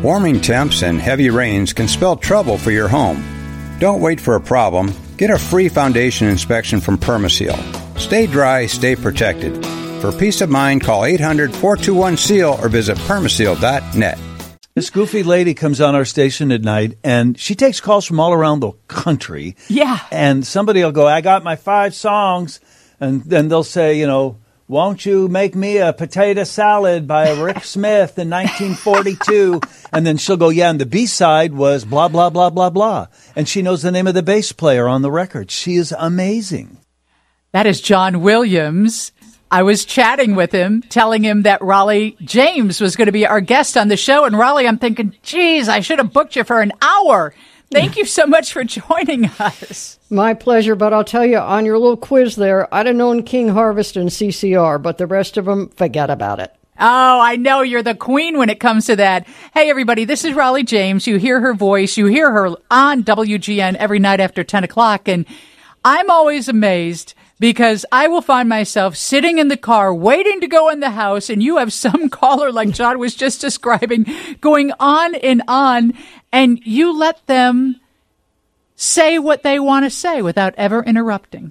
Warming temps and heavy rains can spell trouble for your home. Don't wait for a problem. Get a free foundation inspection from Permaseal. Stay dry, stay protected. For peace of mind, call 800-421-SEAL or visit permaseal.net. This goofy lady comes on our station at night, and she takes calls from all around the country. Yeah. And somebody will go, I got my 5 songs. And then they'll say, won't you make me a potato salad by Rick Smith in 1942? And then she'll go, yeah, and the B-side was blah, blah, blah, blah, blah. And she knows the name of the bass player on the record. She is amazing. That is John Williams. I was chatting with him, telling him that Raleigh James was going to be our guest on the show. And Raleigh, I'm thinking, geez, I should have booked you for an hour. Thank you so much for joining us. My pleasure, but I'll tell you, on your little quiz there, I'd have known King Harvest and CCR, but the rest of them, forget about it. Oh, I know you're the queen when it comes to that. Hey, everybody, this is Raleigh James. You hear her voice. You hear her on WGN every night after 10 o'clock. And I'm always amazed because I will find myself sitting in the car waiting to go in the house, and you have some caller like John was just describing going on, and you let them say what they want to say without ever interrupting.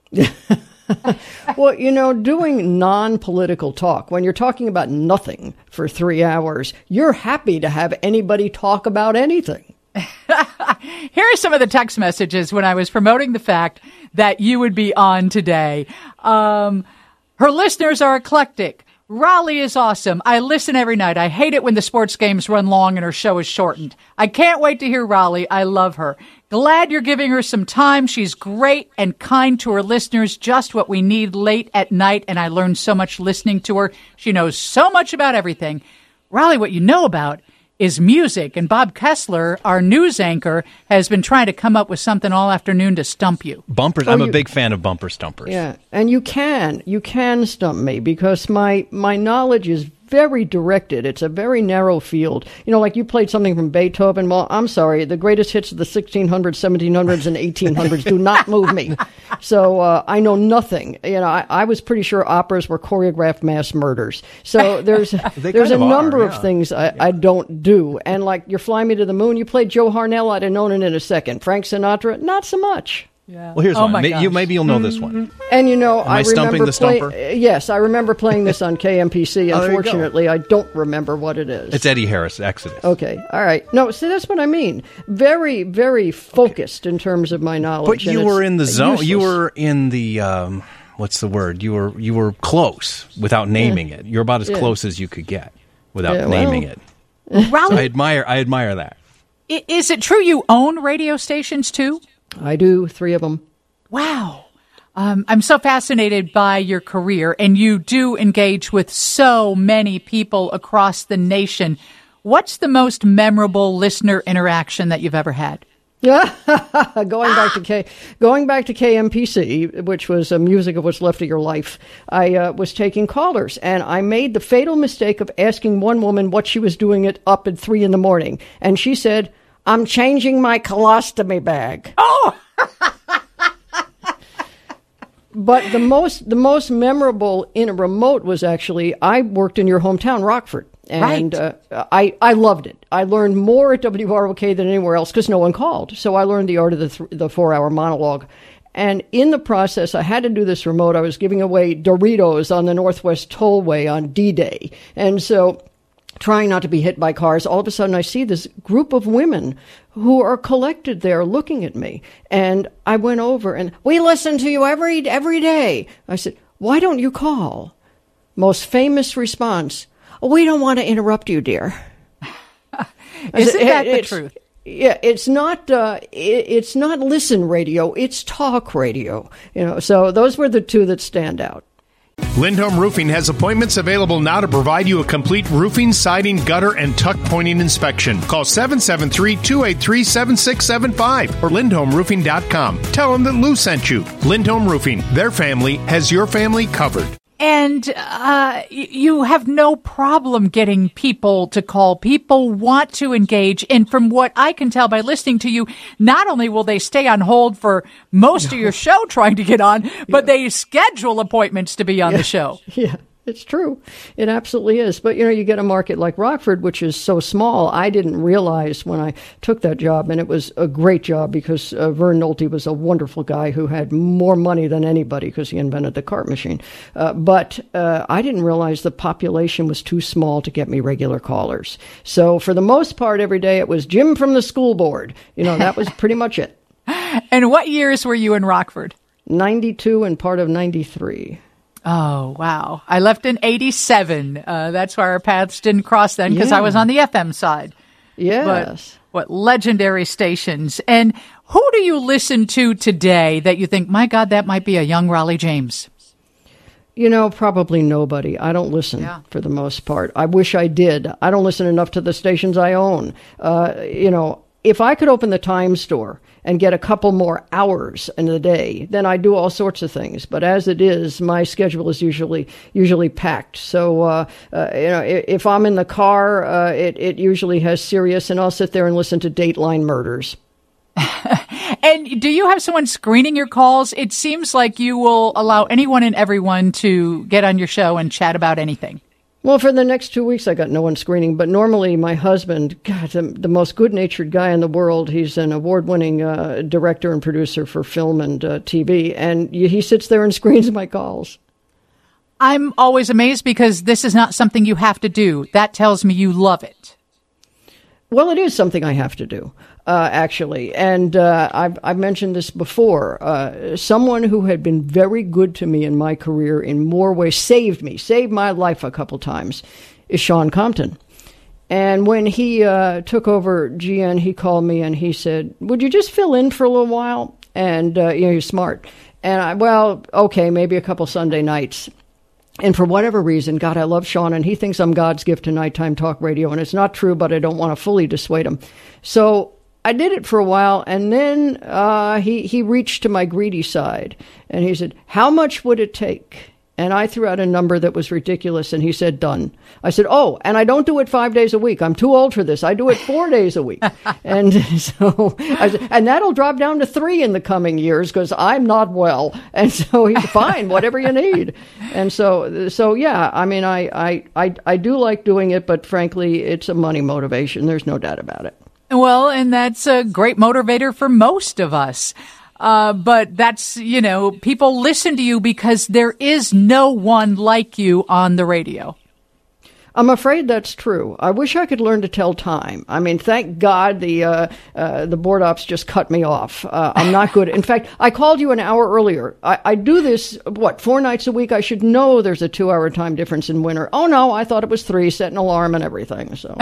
Well, doing non-political talk, when you're talking about nothing for 3 hours, you're happy to have anybody talk about anything. Here are some of the text messages when I was promoting the fact that you would be on today. Her listeners are eclectic. Raleigh is awesome. I listen every night. I hate it when the sports games run long and her show is shortened. I can't wait to hear Raleigh. I love her. Glad you're giving her some time. She's great and kind to her listeners, just what we need late at night, and I learned so much listening to her. She knows so much about everything. Raleigh, what you know about is music, and Bob Kessler, our news anchor, has been trying to come up with something all afternoon to stump you. Bumpers. I'm a big fan of bumper stumpers. Yeah, and you can stump me because my knowledge is very directed. It's a very narrow field. Like you played something from Beethoven. Well, I'm sorry, the greatest hits of the 1600s, 1700s, and 1800s do not move me. So I know nothing. I was pretty sure operas were choreographed mass murders. So there's a number of things I don't do. And like you're Fly Me to the Moon, you played Joe Harnell, I'd have known it in a second. Frank Sinatra, not so much. Yeah. Well, here's one. Maybe you'll know this one. And I stumping the stumper? Yes, I remember playing this on KMPC. Unfortunately, I don't remember what it is. It's Eddie Harris, Exodus. Okay, all right. No, see, that's what I mean. Very, very focused in terms of my knowledge. But you were in the zone. Useless. You were in the what's the word? You were close without naming it. You're about as close as you could get without naming it. So I admire that. Is it true you own radio stations too? I do, 3 of them. Wow. I'm so fascinated by your career, and you do engage with so many people across the nation. What's the most memorable listener interaction that you've ever had? Going back to KMPC, which was music of what's left of your life, I was taking callers, and I made the fatal mistake of asking one woman what she was doing up at 3 a.m, and she said, I'm changing my colostomy bag. Oh! But the most memorable in a remote was actually, I worked in your hometown, Rockford. And I loved it. I learned more at WROK than anywhere else because no one called. So I learned the art of the 4-hour monologue. And in the process, I had to do this remote. I was giving away Doritos on the Northwest Tollway on D-Day. And so, trying not to be hit by cars, all of a sudden I see this group of women who are collected there looking at me. And I went over and, we listen to you every day. I said, why don't you call? Most famous response, we don't want to interrupt you, dear. Isn't that the truth? Yeah, it's not listen radio, it's talk radio. So those were the 2 that stand out. Lindholm Roofing has appointments available now to provide you a complete roofing, siding, gutter, and tuck pointing inspection. Call 773-283-7675 or lindholmroofing.com. Tell them that Lou sent you. Lindholm Roofing, their family has your family covered. And you have no problem getting people to call. People want to engage. And from what I can tell by listening to you, not only will they stay on hold for most of your show trying to get on, but they schedule appointments to be on the show. Yeah. It's true. It absolutely is. But, you get a market like Rockford, which is so small. I didn't realize when I took that job, and it was a great job because Vern Nolte was a wonderful guy who had more money than anybody because he invented the cart machine. But I didn't realize the population was too small to get me regular callers. So for the most part, every day it was Jim from the school board. That was pretty much it. And what years were you in Rockford? 92 and part of 93. Oh, wow. I left in 87. That's why our paths didn't cross then because I was on the FM side. Yes. But what legendary stations. And who do you listen to today that you think, my God, that might be a young Raleigh James? Probably nobody. I don't listen for the most part. I wish I did. I don't listen enough to the stations I own. If I could open the Time store and get a couple more hours in the day, then I do all sorts of things. But as it is, my schedule is usually packed. So, if I'm in the car, it usually has Sirius, and I'll sit there and listen to Dateline Murders. And do you have someone screening your calls? It seems like you will allow anyone and everyone to get on your show and chat about anything. Well, for the next 2 weeks, I got no one screening. But normally my husband, God, the most good-natured guy in the world, he's an award-winning director and producer for film and TV, and he sits there and screens my calls. I'm always amazed because this is not something you have to do. That tells me you love it. Well, it is something I have to do, actually. And I've mentioned this before. Someone who had been very good to me in my career in more ways, saved my life a couple times, is Sean Compton. And when he took over GN, he called me and he said, would you just fill in for a little while? And, you're smart. And okay, maybe a couple Sunday nights. And for whatever reason, God, I love Sean, and he thinks I'm God's gift to nighttime talk radio, and it's not true, but I don't want to fully dissuade him. So I did it for a while, and then he reached to my greedy side, and he said, how much would it take? And I threw out a number that was ridiculous, and he said, done. I said, and I don't do it 5 days a week. I'm too old for this. I do it 4 days a week. And so I said, and that'll drop down to 3 in the coming years because I'm not well. And so he's fine, whatever you need. And so yeah, I mean, I do like doing it, but frankly, it's a money motivation. There's no doubt about it. Well, and that's a great motivator for most of us. But that's, people listen to you because there is no one like you on the radio. I'm afraid that's true. I wish I could learn to tell time. I mean, thank God the board ops just cut me off. I'm not good. In fact, I called you an hour earlier. I do this, 4 nights a week? I should know there's a 2-hour time difference in winter. Oh, no, I thought it was 3, set an alarm and everything. So,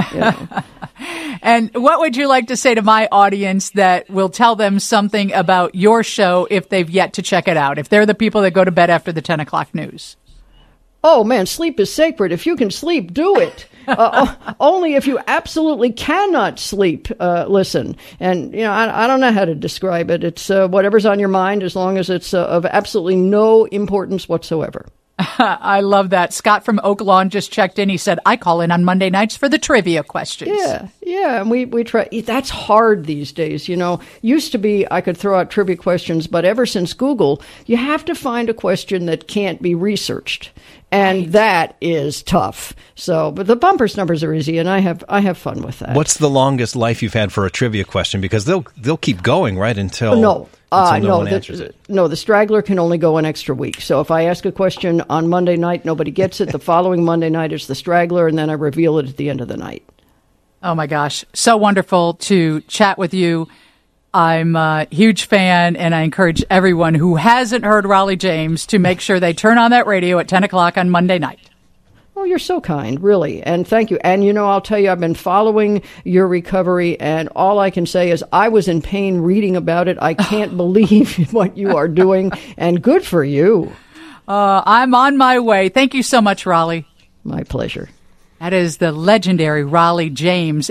And what would you like to say to my audience that will tell them something about your show if they've yet to check it out, if they're the people that go to bed after the 10 o'clock news? Oh, man, sleep is sacred. If you can sleep, do it. Only if you absolutely cannot sleep, listen. And, I don't know how to describe it. It's whatever's on your mind as long as it's of absolutely no importance whatsoever. I love that. Scott from Oak Lawn just checked in. He said, I call in on Monday nights for the trivia questions. Yeah. And we try. That's hard these days. Used to be I could throw out trivia questions, but ever since Google, you have to find a question that can't be researched. And that is tough. So, but the bumpers numbers are easy, and I have fun with that. What's the longest life you've had for a trivia question? Because they'll keep going, right, until no one answers it. No, the straggler can only go an extra week. So if I ask a question on Monday night, nobody gets it. The following Monday night is the straggler, and then I reveal it at the end of the night. Oh, my gosh. So wonderful to chat with you. I'm a huge fan, and I encourage everyone who hasn't heard Raleigh James to make sure they turn on that radio at 10 o'clock on Monday night. Oh, you're so kind, really. And thank you. And, I'll tell you, I've been following your recovery, and all I can say is I was in pain reading about it. I can't believe what you are doing, and good for you. I'm on my way. Thank you so much, Raleigh. My pleasure. That is the legendary Raleigh James.